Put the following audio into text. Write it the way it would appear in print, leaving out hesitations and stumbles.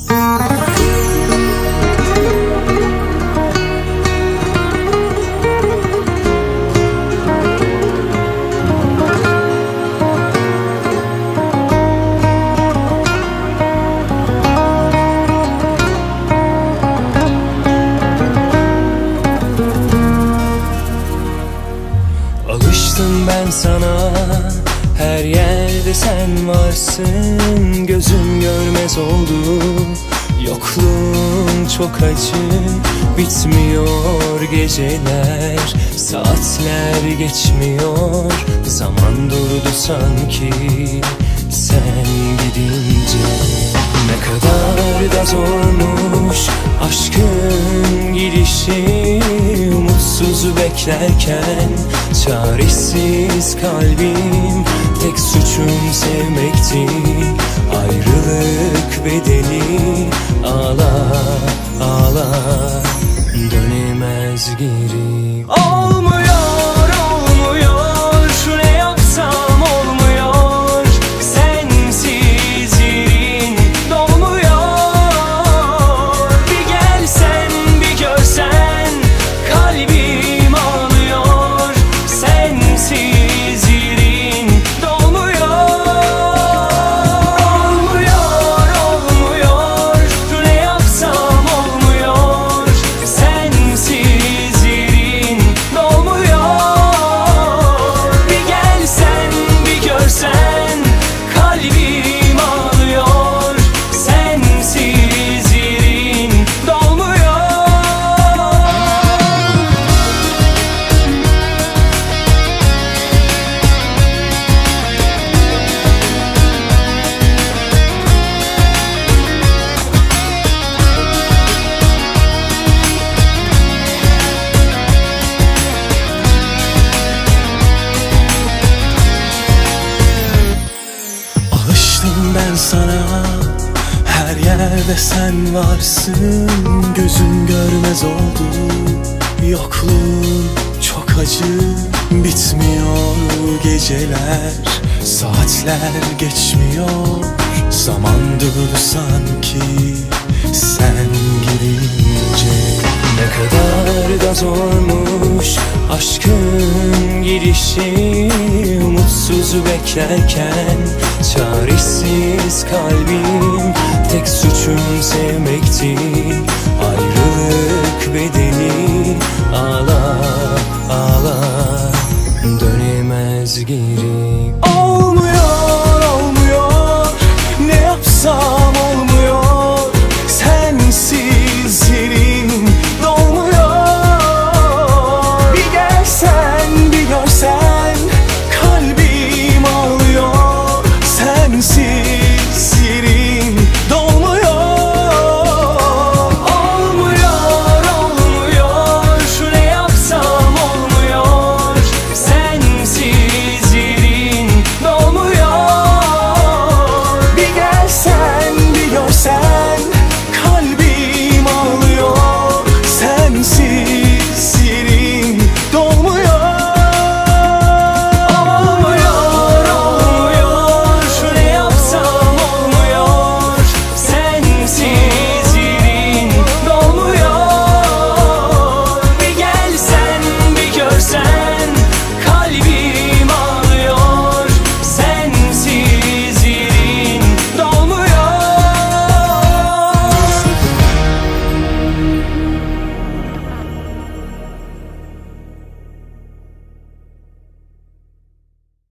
Alıştım ben sana, her yerde sen varsın. Gözüm görmez oldu, yokluğun çok acı. Bitmiyor geceler, saatler geçmiyor. Zaman durdu sanki sen gidince. Ne kadar da zormuş aşkın gidişi. Umutsuz beklerken çaresiz kalbim. Tek suçum sevmekti, ayrılık bedeli. Ağla ağla, dönemez geri. Olmuyor, olmuyor, ne yapsam olmuyor. Sensiz yerin dolmuyor. Bir gelsen bir görsen, kalbim ağlıyor. Sensiz yerin dolmuyor. Olmuyor, olmuyor, ne yapsam olmuyor. Sensiz yerin dolmuyor. Bir gelsen bir görsen, kalbim ağlıyor. Sensiz yerin dolmuyor. Alıştım ben sana, her yerde sen varsın. Gözüm görmez oldu, yokluğun çok acı. Bitmiyor geceler, saatler geçmiyor. Zaman durdu sanki sen gidince. Ne kadar da zormuş aşkın gidişi. Umutsuz beklerken çaresiz kalbim. Tek suçum sevmekti, ayrılık bedeli. Ağla